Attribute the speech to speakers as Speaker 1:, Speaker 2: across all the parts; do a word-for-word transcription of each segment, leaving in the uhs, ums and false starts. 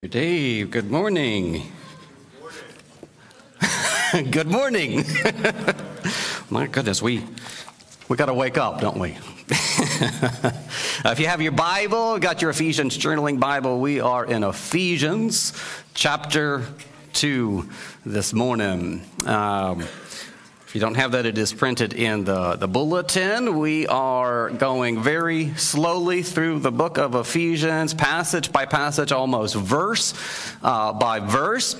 Speaker 1: Dave, good morning. Good morning. My goodness, we we got to wake up, don't we? If you have your Bible, got your Ephesians journaling Bible, we are in Ephesians chapter two this morning. Um, If you don't have that, it is printed in the, the bulletin. We are going very slowly through the book of Ephesians, passage by passage, almost verse uh, by verse.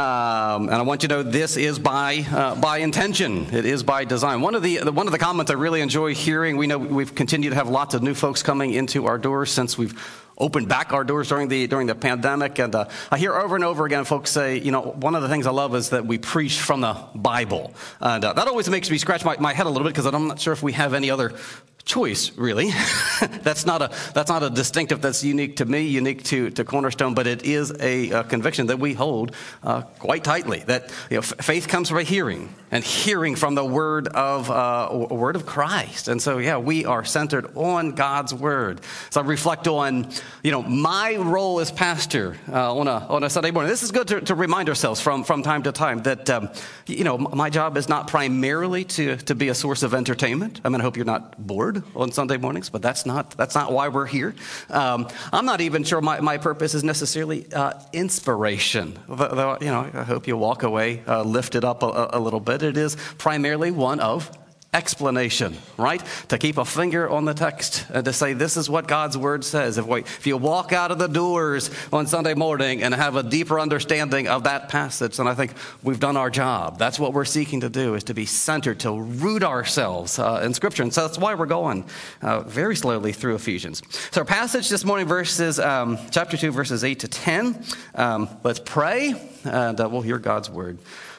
Speaker 1: Um, and I want you to know this is by uh, by intention. It is by design. One of the one of the comments I really enjoy hearing, we know we've continued to have lots of new folks coming into our doors since we've opened back our doors during the during the pandemic, and uh, I hear over and over again folks say, you know, one of the things I love is that we preach from the Bible, and uh, that always makes me scratch my, my head a little bit because I'm not sure if we have any other choice, really. that's not a that's not a distinctive that's unique to me, unique to, to Cornerstone, but it is a, a conviction that we hold uh, quite tightly. That you know, f- faith comes by hearing, and hearing from the word of uh, word of Christ. And so, yeah, we are centered on God's word. So I reflect on, you know, my role as pastor uh, on a on a Sunday morning. This is good to, to remind ourselves from from time to time that um, you know my job is not primarily to to be a source of entertainment. I mean, I hope you're not bored on Sunday mornings, but that's not that's not why we're here. Um, I'm not even sure my, my purpose is necessarily uh, inspiration. Though, you know, I hope you walk away uh, lifted up a, a little bit. It is primarily one of explanation, right? To keep a finger on the text and to say, this is what God's word says. If, we, if you walk out of the doors on Sunday morning and have a deeper understanding of that passage, then I think we've done our job. That's what we're seeking to do, is to be centered, to root ourselves uh, in Scripture. And so that's why we're going uh, very slowly through Ephesians. So our passage this morning, verses, um, chapter two, verses eight to ten. Um, let's pray, and uh, we'll hear God's word.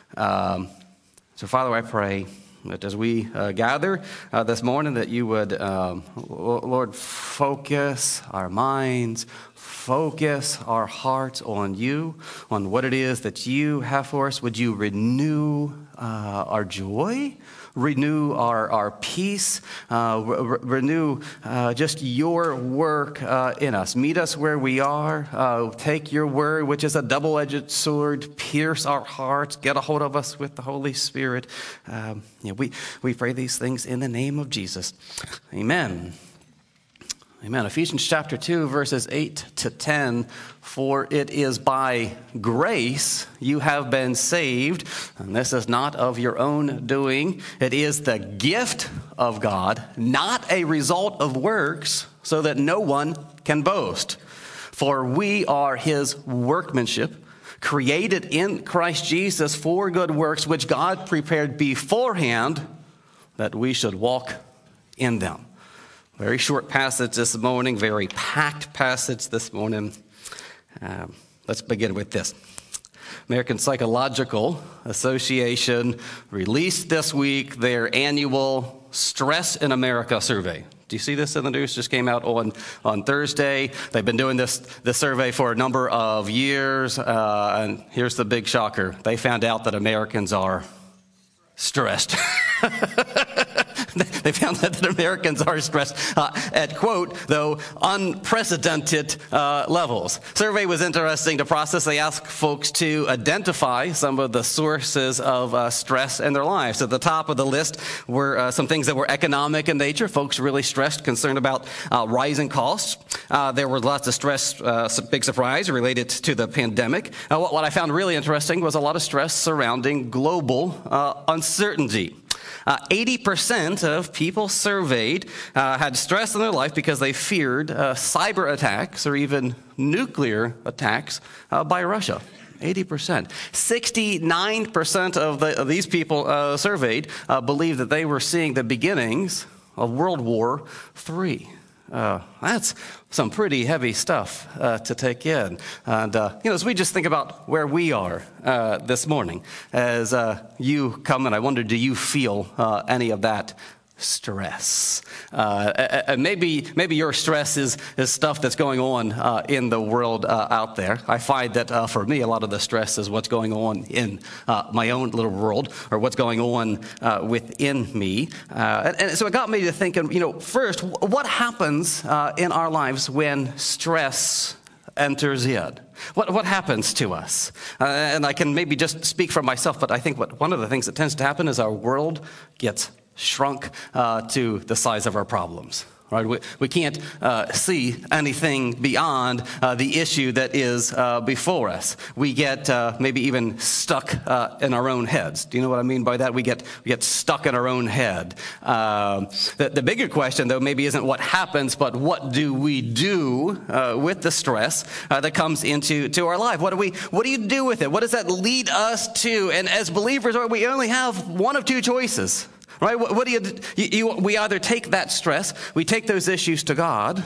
Speaker 1: Um, so Father, I pray that as we uh, gather uh, this morning, that you would, um, Lord, focus our minds, focus our hearts on you, on what it is that you have for us. Would you renew uh, our joy? Renew our, our peace, uh, re- renew uh, just your work uh, in us. Meet us where we are. Uh, take your word, which is a double-edged sword, pierce our hearts, get a hold of us with the Holy Spirit. Um, yeah, we, we pray these things in the name of Jesus. Amen. Amen. Ephesians chapter two, verses eight to ten. For it is by grace you have been saved, and this is not of your own doing. It is the gift of God, not a result of works, so that no one can boast. For we are his workmanship, created in Christ Jesus for good works, which God prepared beforehand that we should walk in them. Very short passage this morning, very packed passage this morning. Um, let's begin with this. American Psychological Association released this week their annual Stress in America survey. Do you see this in the news? Just came out on, on Thursday. They've been doing this, this survey for a number of years, uh, and here's the big shocker. They found out that Americans are stressed. They found that, that Americans are stressed uh, at, quote, though, unprecedented uh, levels. Survey was interesting to process. They asked folks to identify some of the sources of uh, stress in their lives. At the top of the list were uh, some things that were economic in nature. Folks really stressed, concerned about uh, rising costs. Uh, there were lots of stress, uh, big surprise related to the pandemic. Uh, what, what I found really interesting was a lot of stress surrounding global uh, uncertainty. Uh, eighty percent of people surveyed uh, had stress in their life because they feared uh, cyber attacks or even nuclear attacks uh, by Russia. eighty percent. sixty-nine percent of, the, of these people uh, surveyed uh, believed that they were seeing the beginnings of World War Three. Uh, that's some pretty heavy stuff uh, to take in. And, uh, you know, as we just think about where we are uh, this morning, as uh, you come in, I wonder, do you feel uh, any of that stress? Uh, and maybe maybe your stress is, is stuff that's going on uh, in the world uh, out there. I find that uh, for me, a lot of the stress is what's going on in uh, my own little world, or what's going on uh, within me. Uh, and, and so it got me to thinking, you know, first, what happens uh, in our lives when stress enters in, what, what happens to us? Uh, and I can maybe just speak for myself, but I think what one of the things that tends to happen is our world gets shrunk uh, to the size of our problems. Right? We, we can't uh, see anything beyond uh, the issue that is uh, before us. We get uh, maybe even stuck uh, in our own heads. Do you know what I mean by that? We get we get stuck in our own head. Uh, the, the bigger question, though, maybe isn't what happens, but what do we do uh, with the stress uh, that comes into to our life? What do we what do you do with it? What does that lead us to? And as believers, we only have one of two choices. Right? What, what do you, you, you, we either take that stress, we take those issues to God,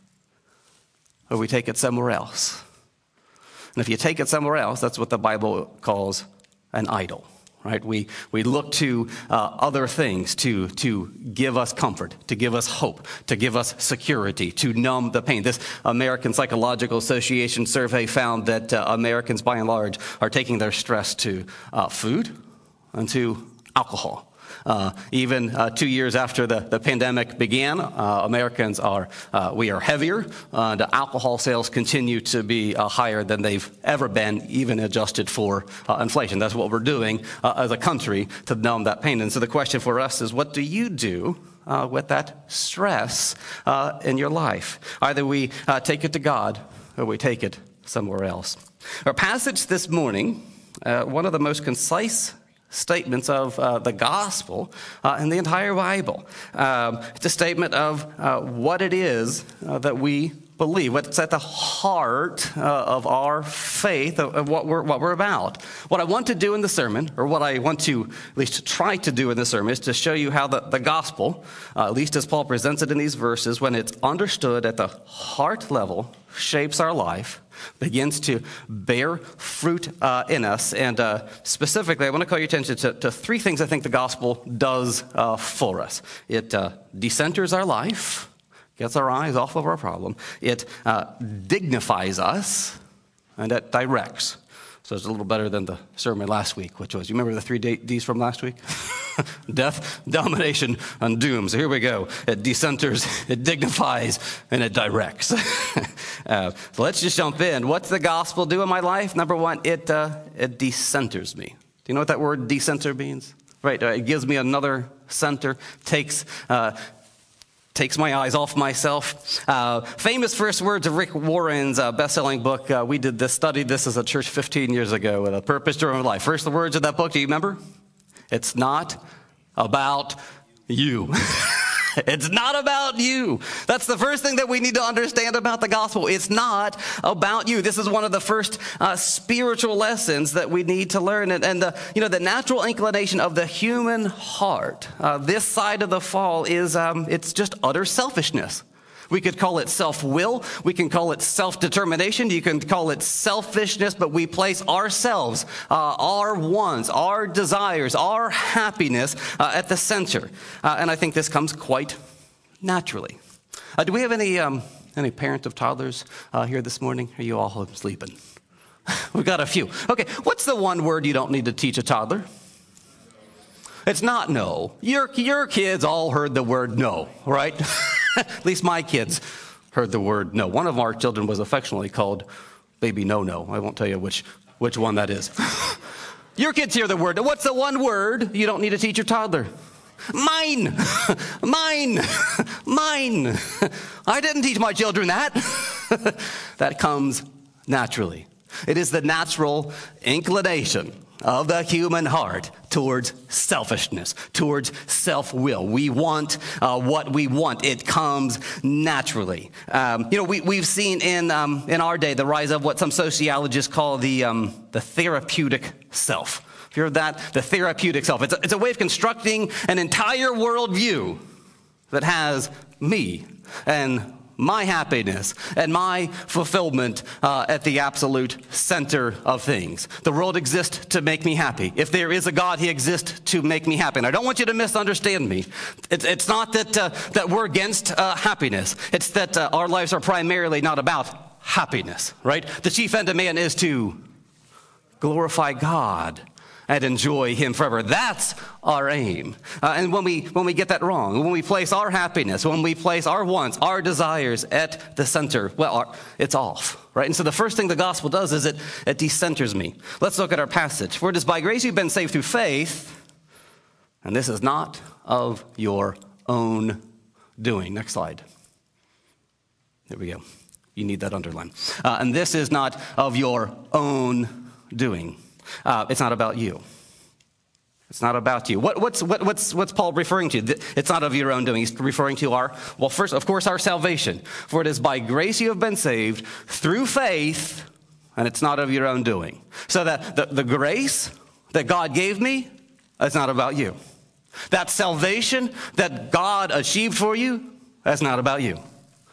Speaker 1: or we take it somewhere else. And if you take it somewhere else, that's what the Bible calls an idol. Right? We, we look to uh, other things to, to give us comfort, to give us hope, to give us security, to numb the pain. This American Psychological Association survey found that uh, Americans, by and large, are taking their stress to uh, food and to alcohol. Uh, even uh, two years after the, the pandemic began, uh, Americans are, uh, we are heavier. Uh, the alcohol sales continue to be uh, higher than they've ever been, even adjusted for uh, inflation. That's what we're doing uh, as a country to numb that pain. And so the question for us is, what do you do uh, with that stress uh, in your life? Either we uh, take it to God or we take it somewhere else. Our passage this morning, uh, one of the most concise statements of uh, the gospel uh, in the entire Bible. Um, it's a statement of uh, what it is uh, that we believe, what's at the heart uh, of our faith, of, of what we're what we're about. What I want to do in the sermon, or what I want to at least try to do in the sermon, is to show you how the, the gospel, uh, at least as Paul presents it in these verses, when it's understood at the heart level, shapes our life, begins to bear fruit uh, in us. And uh, specifically, I want to call your attention to, to three things I think the gospel does uh, for us. It uh, decenters our life, gets our eyes off of our problem. It uh, dignifies us, and it directs. So it's a little better than the sermon last week, which was, you remember the three D's from last week? Death, domination, and doom. So here we go. It decenters, it dignifies, and it directs. uh, so let's just jump in. What's the gospel do in my life? Number one, it uh, it decenters me. Do you know what that word decenter means? Right, uh, it gives me another center, takes uh, takes my eyes off myself. Uh, famous first words of Rick Warren's uh, best-selling book. Uh, we did this, studied this as a church fifteen years ago with A Purpose Driven Life. First, the words of that book, do you remember? It's not about you. It's not about you. That's the first thing that we need to understand about the gospel. It's not about you. This is one of the first uh, spiritual lessons that we need to learn. And, and the, you know, the natural inclination of the human heart, uh, this side of the fall, is um, it's just utter selfishness. We could call it self-will. We can call it self-determination. You can call it selfishness, but we place ourselves, uh, our wants, our desires, our happiness uh, at the center. Uh, and I think this comes quite naturally. Uh, do we have any um, any parents of toddlers uh, here this morning? Are you all home sleeping? We've got a few. Okay, what's the one word you don't need to teach a toddler? It's not no. Your, your kids all heard the word no, right? At least my kids heard the word no. One of our children was affectionately called Baby No-No. I won't tell you which, which one that is. Your kids hear the word. What's the one word you don't need to teach your toddler? Mine. Mine. Mine. I didn't teach my children that. That comes naturally. It is the natural inclination of the human heart towards selfishness, towards self-will. We want uh, what we want. It comes naturally. Um, you know, we, we've seen in um, in our day the rise of what some sociologists call the um, the therapeutic self. Have you heard that? The therapeutic self. It's a, it's a way of constructing an entire worldview that has me and my happiness and my fulfillment uh, at the absolute center of things. The world exists to make me happy. If there is a God, he exists to make me happy. And I don't want you to misunderstand me. It's, it's not that uh, that we're against uh, happiness. It's that uh, our lives are primarily not about happiness, right? The chief end of man is to glorify God and enjoy him forever. That's our aim. Uh, and when we when we get that wrong, when we place our happiness, when we place our wants, our desires at the center, well, our, it's off, right? And so the first thing the gospel does is it, it decenters me. Let's look at our passage. For it is by grace you've been saved through faith, and this is not of your own doing. Next slide. There we go. You need that underline. Uh, and this is not of your own doing. Uh, it's not about you. It's not about you. What, what's, what, what's, what's Paul referring to? It's not of your own doing. He's referring to our, well, first, of course, our salvation. For it is by grace you have been saved through faith, and it's not of your own doing. So that the, the grace that God gave me is not about you. That salvation that God achieved for you, that's not about you.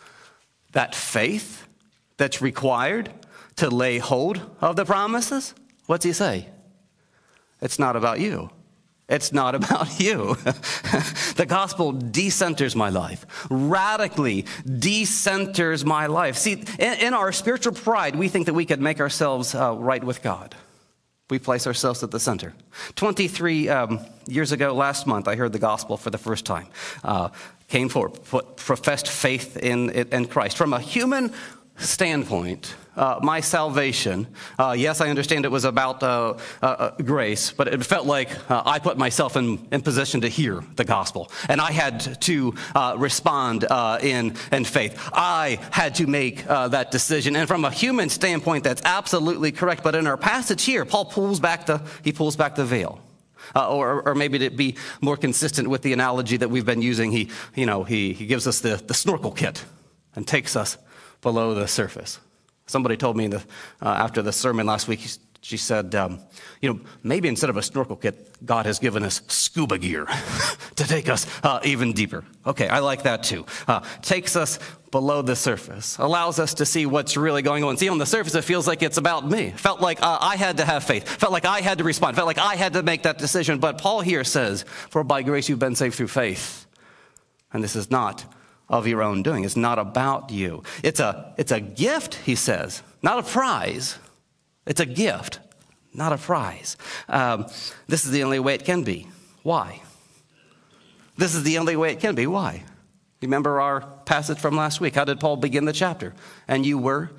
Speaker 1: That faith that's required to lay hold of the promises, what's he say? It's not about you. It's not about you. The gospel decenters my life, radically decenters my life. See, in, in our spiritual pride, we think that we could make ourselves uh, right with God. We place ourselves at the center. twenty-three um, years ago, last month, I heard the gospel for the first time. Uh, came forward, put, professed faith in, in Christ. From a human standpoint, uh, my salvation, uh, yes, I understand it was about uh, uh, grace, but it felt like uh, I put myself in, in position to hear the gospel, and I had to uh, respond uh, in, in faith. I had to make uh, that decision, and from a human standpoint, that's absolutely correct, but in our passage here, Paul pulls back the, he pulls back the veil. Uh, or, or maybe to be more consistent with the analogy that we've been using, he, you know, he, he gives us the, the snorkel kit and takes us below the surface. Somebody told me the, uh, after the sermon last week, she said, um, you know, maybe instead of a snorkel kit, God has given us scuba gear to take us uh, even deeper. Okay, I like that too. Uh, takes us below the surface, allows us to see what's really going on. See, on the surface, it feels like it's about me. Felt like uh, I had to have faith. Felt like I had to respond. Felt like I had to make that decision. But Paul here says, for by grace you've been saved through faith. And this is not of your own doing. It's not about you. It's a, it's a gift, he says, not a prize. It's a gift, not a prize. Um, this is the only way it can be. Why? This is the only way it can be. Why? Remember our passage from last week. How did Paul begin the chapter? And you were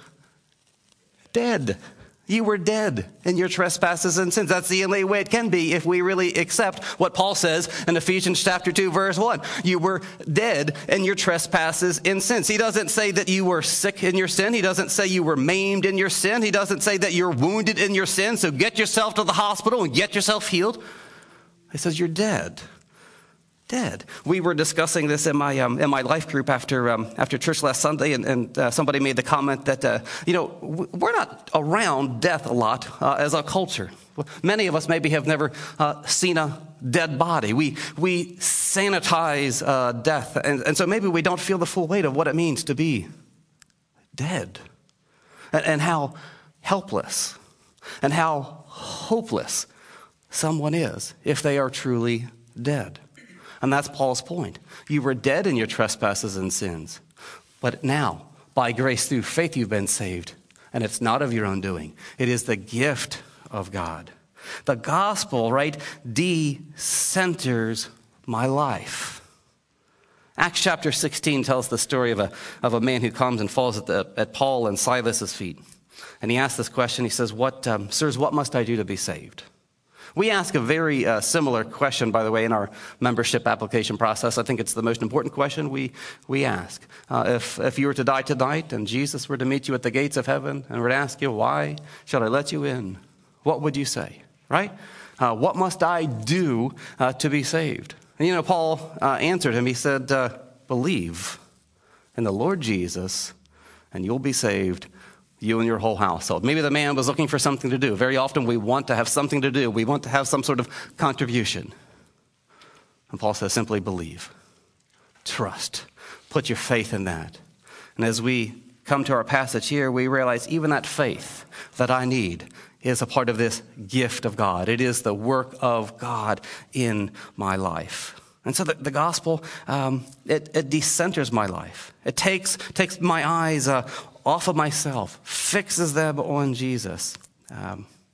Speaker 1: dead. You were dead in your trespasses and sins. That's the only way it can be if we really accept what Paul says in Ephesians chapter two, verse one. You were dead in your trespasses and sins. He doesn't say that you were sick in your sin. He doesn't say you were maimed in your sin. He doesn't say that you're wounded in your sin, so get yourself to the hospital and get yourself healed. He says you're dead. Dead. We were discussing this in my um, in my life group after um, after church last Sunday, and, and uh, somebody made the comment that uh, you know we're not around death a lot uh, as a culture. Many of us maybe have never uh, seen a dead body. We we sanitize uh, death, and, and so maybe we don't feel the full weight of what it means to be dead, and, and how helpless and how hopeless someone is if they are truly dead. And that's Paul's point. You were dead in your trespasses and sins. But now, by grace through faith, you've been saved. And it's not of your own doing. It is the gift of God. The gospel, right, de-centers my life. Acts chapter sixteen tells the story of a, of a man who comes and falls at, the, at Paul and Silas's feet. And he asks this question. He says, "What, um, sirs, what must I do to be saved?" We ask a very uh, similar question, by the way, in our membership application process. I think it's the most important question we, we ask. Uh, if, if you were to die tonight and Jesus were to meet you at the gates of heaven and were to ask you, why should I let you in? What would you say, right? Uh, what must I do uh, to be saved? And you know, Paul uh, answered him. He said, uh, believe in the Lord Jesus and you'll be saved, you and your whole household. Maybe the man was looking for something to do. Very often we want to have something to do. We want to have some sort of contribution. And Paul says, simply believe. Trust. Put your faith in that. And as we come to our passage here, we realize even that faith that I need is a part of this gift of God. It is the work of God in my life. And so the, the gospel, um, it, it decenters my life. It takes, takes my eyes uh, off of myself, fixes them on Jesus. Um,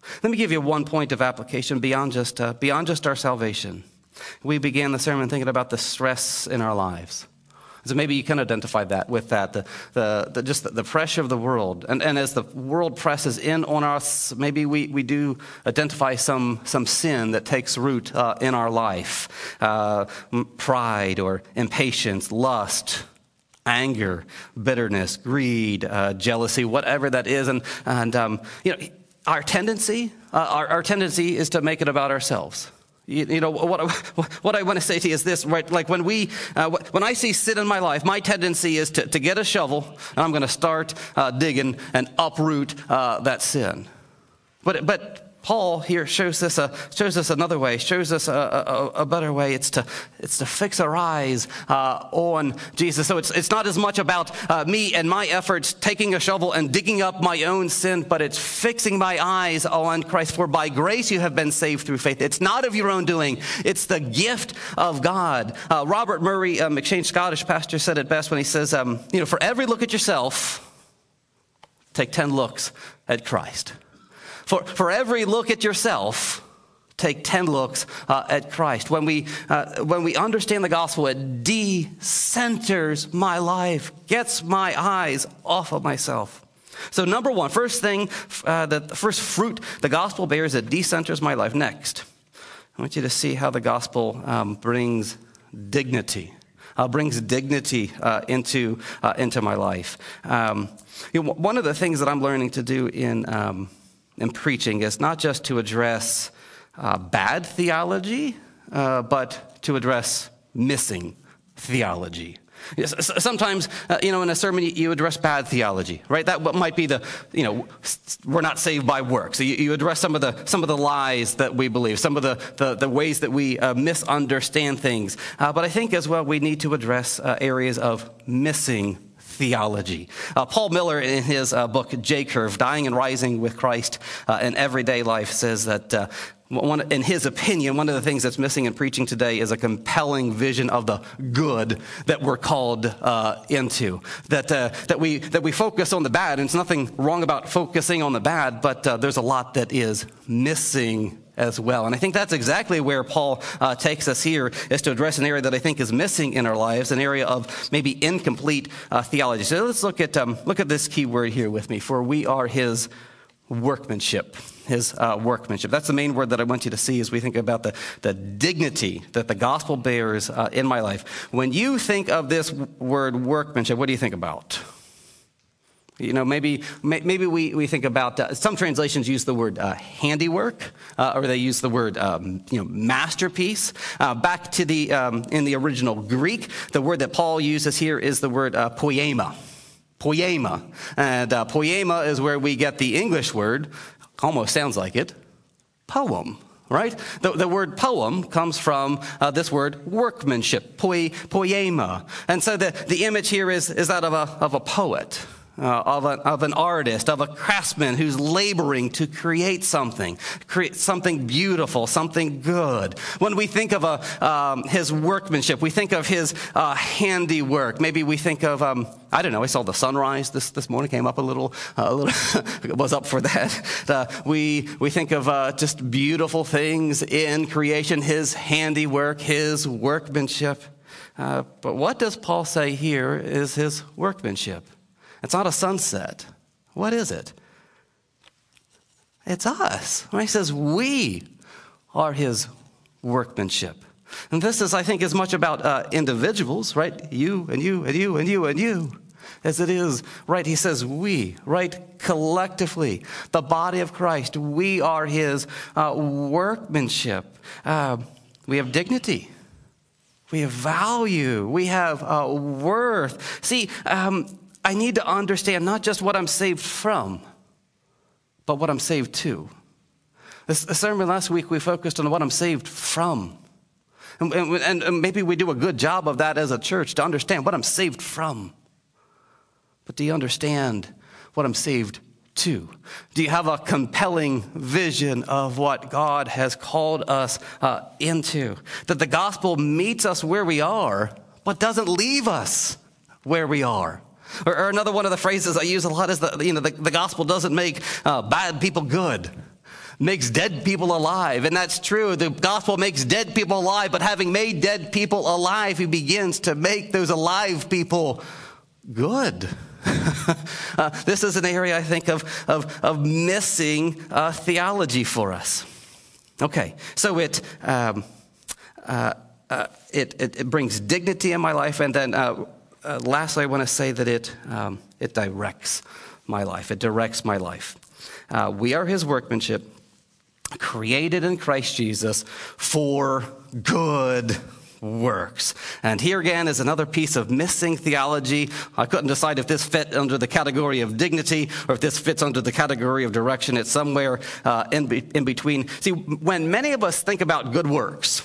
Speaker 1: Let me give you one point of application beyond just, uh, beyond just our salvation. We began the sermon thinking about the stress in our lives. So maybe you can identify that with that, the, the, the just the, the pressure of the world. And, and as the world presses in on us, maybe we, we do identify some, some sin that takes root uh, in our life. Uh, pride or impatience, lust, anger, bitterness, greed, uh, jealousy, whatever that is. And, and um, you know, our tendency, uh, our, our tendency is to make it about ourselves. You, you know, what, what I want to say to you is this, right? Like when we, uh, when I see sin in my life, my tendency is to, to get a shovel, and I'm going to start uh, digging and uproot uh, that sin. But, but Paul here shows us a shows us another way, shows us a, a, a better way. It's to it's to fix our eyes uh, on Jesus. So it's it's not as much about uh, me and my efforts taking a shovel and digging up my own sin, but it's fixing my eyes on Christ. For by grace you have been saved through faith. It's not of your own doing. It's the gift of God. Uh, Robert Murray, a McCheyne Scottish pastor, said it best when he says, um, you know, for every look at yourself, take ten looks at Christ. For, for every look at yourself, take ten looks uh, at Christ. When we, uh, when we understand the gospel, it de-centers my life, gets my eyes off of myself. So number one, first thing, uh, the first fruit the gospel bears, it de-centers my life. Next, I want you to see how the gospel um, brings dignity. Uh, brings dignity uh, into uh, into my life. Um, you know, one of the things that I'm learning to do in um, in preaching is not just to address uh, bad theology, uh, but to address missing theology. Yes, sometimes, uh, you know, in a sermon you, you address bad theology, right? That might be the, you know, we're not saved by works. So you, you address some of the some of the lies that we believe, some of the the, the ways that we uh, misunderstand things. Uh, but I think as well we need to address uh, areas of missing theology. Uh, Paul Miller, in his uh, book J-Curve, Dying and Rising with Christ uh, in Everyday Life, says that uh, one, in his opinion, one of the things that's missing in preaching today is a compelling vision of the good that we're called uh, into. That uh, that we that we focus on the bad, and there's nothing wrong about focusing on the bad, but uh, there's a lot that is missing as well. And I think that's exactly where Paul uh, takes us here, is to address an area that I think is missing in our lives, an area of maybe incomplete uh, theology. So let's look at um, look at this key word here with me. For we are his workmanship. His uh, workmanship. That's the main word that I want you to see as we think about the, the dignity that the gospel bears uh, in my life. When you think of this word workmanship, what do you think about? You know, maybe maybe we, we think about, uh, some translations use the word uh, handiwork, uh, or they use the word, um, you know, masterpiece. Uh, back to the, um, in the original Greek, the word that Paul uses here is the word uh, poema. Poema. And uh, poema is where we get the English word, almost sounds like it, poem. Right? The, the word poem comes from uh, this word workmanship, poi, poema. And so the, the image here is, is that of a, of a poet. Uh, of, a, of an artist, of a craftsman who's laboring to create something, create something beautiful, something good. When we think of a, um, his workmanship, we think of his uh, handiwork. Maybe we think of, um, I don't know, I saw the sunrise this, this morning, came up a little, uh, a little was up for that. Uh, we, we think of uh, just beautiful things in creation, his handiwork, his workmanship. Uh, but what does Paul say here is his workmanship? It's not a sunset. What is it? It's us. When he says we are his workmanship. And this is, I think, as much about uh, individuals, right? You and you and you and you and you, as it is, right? He says we, right? Collectively, the body of Christ, we are his uh, workmanship. Uh, we have dignity. We have value. We have uh, worth. See, um, I need to understand not just what I'm saved from, but what I'm saved to. This sermon last week, we focused on what I'm saved from. And, and, and maybe we do a good job of that as a church, to understand what I'm saved from. But do you understand what I'm saved to? Do you have a compelling vision of what God has called us uh, into? That the gospel meets us where we are, but doesn't leave us where we are. Or, or another one of the phrases I use a lot is that, you know, the, the gospel doesn't make uh, bad people good. makes dead people alive. And that's true. The gospel makes dead people alive, but having made dead people alive, he begins to make those alive people good. uh, this is an area, I think, of, of, of missing uh, theology for us. Okay, so it, um, uh, uh, it, it, it brings dignity in my life, and then uh, uh, lastly, I want to say that it, um, it directs my life. It directs my life. Uh, we are his workmanship, created in Christ Jesus for good works. And here again is another piece of missing theology. I couldn't decide if this fit under the category of dignity or if this fits under the category of direction. It's somewhere uh, in, be- in between. See, when many of us think about good works,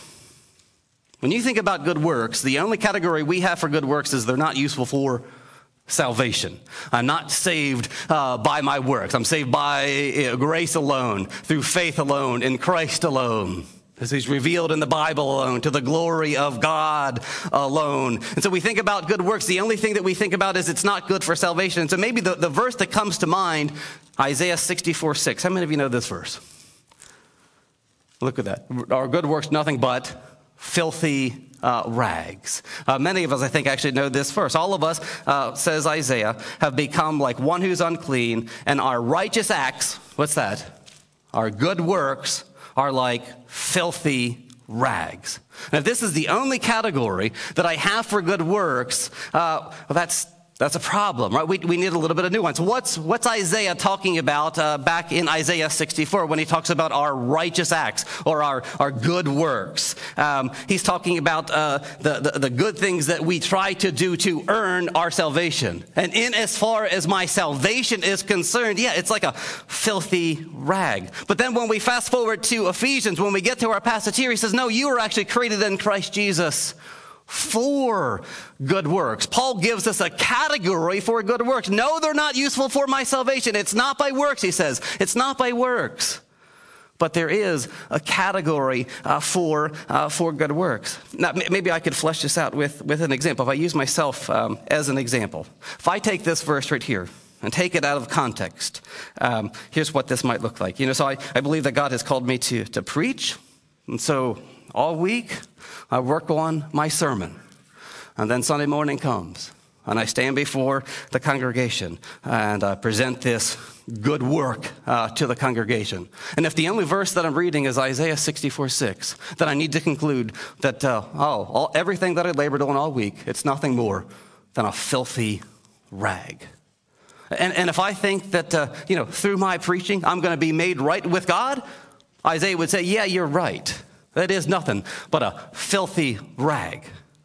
Speaker 1: when you think about good works, the only category we have for good works is they're not useful for salvation. I'm not saved uh, by my works. I'm saved by uh, grace alone, through faith alone, in Christ alone, as he's revealed in the Bible alone, to the glory of God alone. And so we think about good works. The only thing that we think about is it's not good for salvation. And so maybe the, the verse that comes to mind, Isaiah sixty-four six. How many of you know this verse? Look at that. Are good works nothing but filthy uh, rags? Uh, many of us, I think, actually know this verse. All of us, uh, says Isaiah, have become like one who's unclean, and our righteous acts, what's that? Our good works are like filthy rags. And if this is the only category that I have for good works, uh, well, that's that's a problem, right? We, we need a little bit of nuance. What's what's Isaiah talking about uh, back in Isaiah sixty-four when he talks about our righteous acts or our, our good works? Um, he's talking about uh, the, the, the good things that we try to do to earn our salvation. And in as far as my salvation is concerned, yeah, it's like a filthy rag. But then when we fast forward to Ephesians, when we get to our passage here, he says, no, you were actually created in Christ Jesus for good works. Paul gives us a category for good works. No, they're not useful for my salvation. It's not by works, he says. It's not by works. But there is a category uh, for uh, for good works. Now, m- maybe I could flesh this out with, with an example. If I use myself um, as an example. If I take this verse right here and take it out of context, um, here's what this might look like. You know, so I, I believe that God has called me to, to preach. And so all week, I work on my sermon. And then Sunday morning comes, and I stand before the congregation, and I present this good work uh, to the congregation. And if the only verse that I'm reading is Isaiah sixty-four six, then I need to conclude that, uh, oh, all, everything that I labored on all week, it's nothing more than a filthy rag. And, and if I think that, uh, you know, through my preaching, I'm going to be made right with God, Isaiah would say, yeah, you're right. That is nothing but a filthy rag.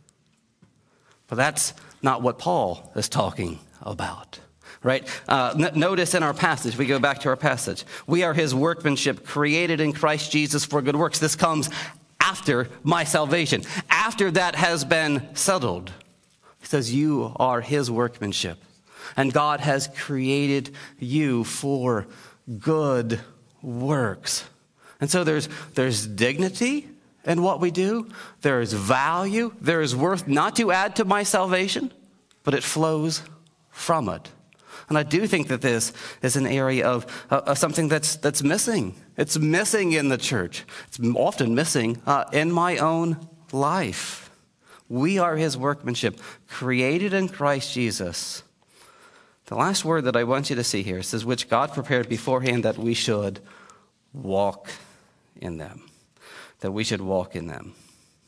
Speaker 1: But that's not what Paul is talking about, right? Uh, n- notice in our passage, we go back to our passage, we are his workmanship created in Christ Jesus for good works. This comes after my salvation, after that has been settled. He says, you are his workmanship, and God has created you for good works. And so there's there's dignity in what we do. There is value. There is worth not to add to my salvation, but it flows from it. And I do think that this is an area of, uh, of something that's that's missing. It's missing in the church. It's often missing uh, in my own life. We are his workmanship, created in Christ Jesus. The last word that I want you to see here says, which God prepared beforehand that we should walk in them, that we should walk in them.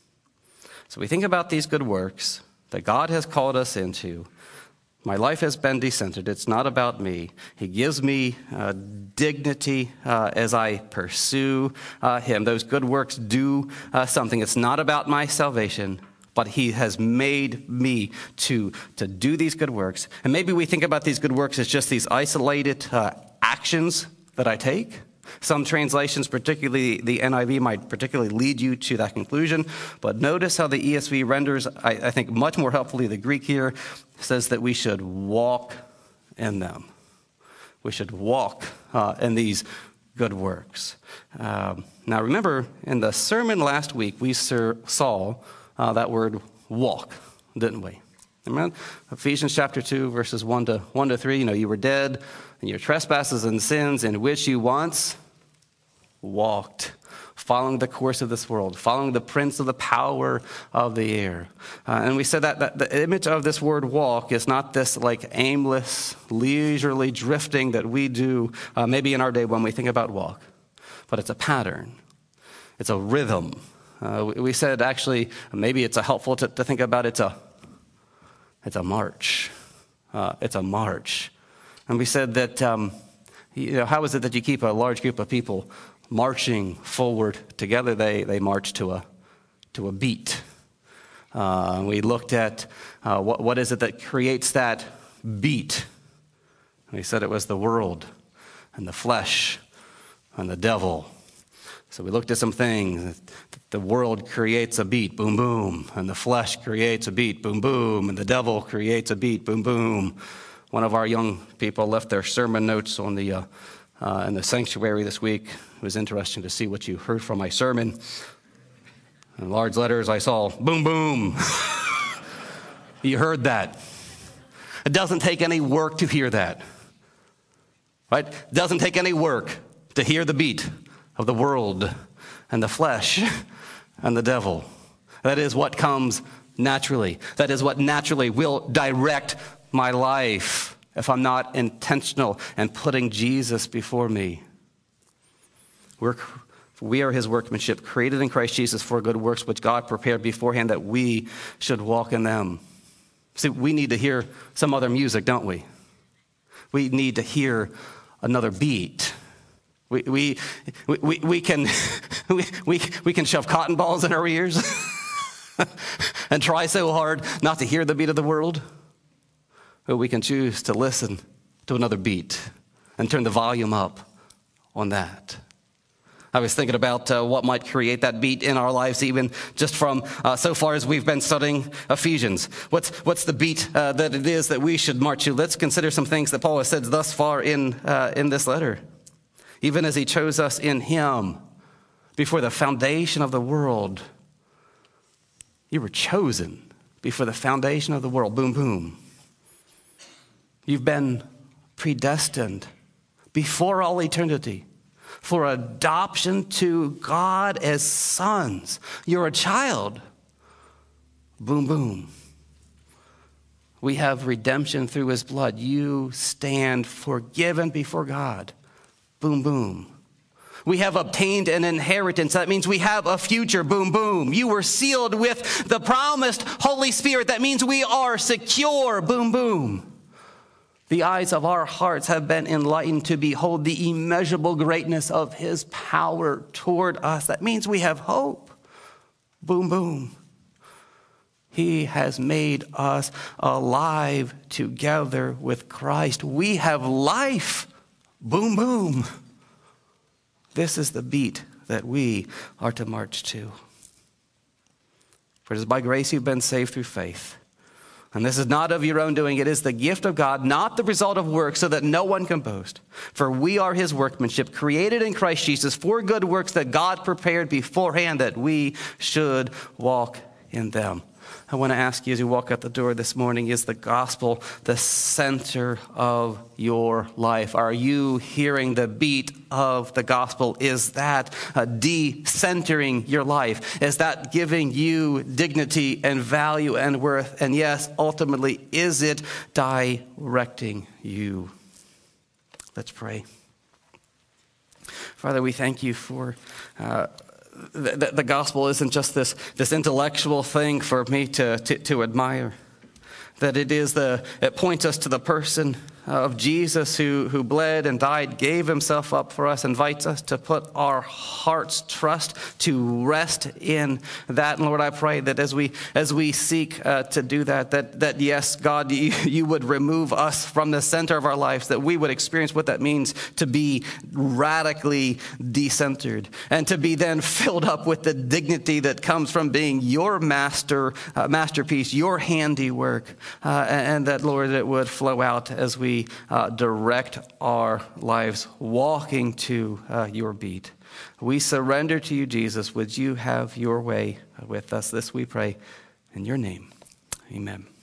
Speaker 1: So we think about these good works that God has called us into. My life has been decentered. It's not about me. He gives me uh, dignity uh, as I pursue uh, him. Those good works do uh, something. It's not about my salvation, but he has made me to, to do these good works. And maybe we think about these good works as just these isolated uh, actions that I take. Some translations, particularly the N I V, might particularly lead you to that conclusion. But notice how the E S V renders, I, I think much more helpfully, the Greek here says that we should walk in them. We should walk uh, in these good works. Um, now remember, in the sermon last week, we ser- saw uh, that word walk, didn't we? Remember? Ephesians chapter two, verses one to one to three, you know, you were dead in your trespasses and sins in which you once walked, following the course of this world, following the prince of the power of the air. Uh, and we said that, that the image of this word walk is not this like aimless, leisurely drifting that we do uh, maybe in our day when we think about walk, but it's a pattern. It's a rhythm. Uh, we, we said actually maybe it's a helpful to, to think about it's a, it's a march. Uh, it's a march. And we said that, um, you know, how is it that you keep a large group of people marching forward together? They they march to a to a beat. Uh, we looked at uh, what what is it that creates that beat. We said it was the world and the flesh and the devil. So we looked at some things. The world creates a beat, boom, boom. And the flesh creates a beat, boom, boom. And the devil creates a beat, boom, boom. One of our young people left their sermon notes on the uh, uh, in the sanctuary this week. It was interesting to see what you heard from my sermon. In large letters, I saw, boom, boom. You heard that. It doesn't take any work to hear that. Right? It doesn't take any work to hear the beat of the world and the flesh and the devil. That is what comes naturally. That is what naturally will direct my life if I'm not intentional and putting Jesus before me. We're, we are his workmanship, created in Christ Jesus for good works, which God prepared beforehand that we should walk in them. See, we need to hear some other music, don't we? We need to hear another beat. We we we, we can we, we we can shove cotton balls in our ears and try so hard not to hear the beat of the world. But we can choose to listen to another beat and turn the volume up on that. I was thinking about uh, what might create that beat in our lives, even just from uh, so far as we've been studying Ephesians. What's what's the beat uh, that it is that we should march to? Let's consider some things that Paul has said thus far in uh, in this letter. Even as he chose us in him before the foundation of the world. You were chosen before the foundation of the world. Boom, boom. You've been predestined before all eternity for adoption to God as sons. You're a child. Boom, boom. We have redemption through his blood. You stand forgiven before God. Boom, boom. We have obtained an inheritance. That means we have a future. Boom, boom. You were sealed with the promised Holy Spirit. That means we are secure. Boom, boom. The eyes of our hearts have been enlightened to behold the immeasurable greatness of his power toward us. That means we have hope. Boom, boom. He has made us alive together with Christ. We have life. Boom, boom. This is the beat that we are to march to. For it is by grace you've been saved through faith. And this is not of your own doing. It is the gift of God, not the result of works, so that no one can boast. For we are his workmanship, created in Christ Jesus for good works that God prepared beforehand that we should walk in them. I want to ask you as you walk out the door this morning, is the gospel the center of your life? Are you hearing the beat of the gospel? Is that uh, de-centering your life? Is that giving you dignity and value and worth? And yes, ultimately, is it directing you? Let's pray. Father, we thank you for uh, The, the gospel isn't just this, this intellectual thing for me to, to, to admire. That it is the, it points us to the person of Jesus who, who bled and died, gave himself up for us, invites us to put our heart's trust to rest in that. And Lord, I pray that as we as we seek uh, to do that, that, that yes, God, you, you would remove us from the center of our lives, that we would experience what that means to be radically decentered and to be then filled up with the dignity that comes from being your master, uh, masterpiece, your handiwork, uh, and, and that, Lord, it would flow out as we Uh, direct our lives walking to uh, your beat. We surrender to you, Jesus. Would you have your way with us? This we pray in your name. Amen.